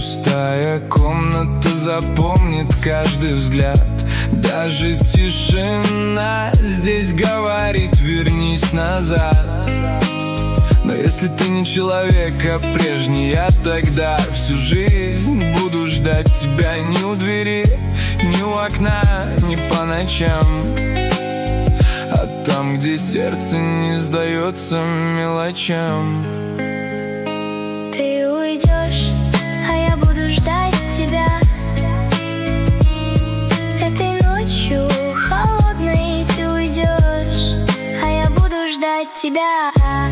Пустая комната запомнит каждый взгляд. Даже тишина здесь говорит: вернись назад. Но если ты не человек, а прежний, я тогда всю жизнь буду ждать тебя ни у двери, ни у окна, ни по ночам, а там, где сердце не сдается мелочам. Ты уйдешь, а я буду ждать тебя. Этой ночью холодной ты уйдешь, а я буду ждать тебя.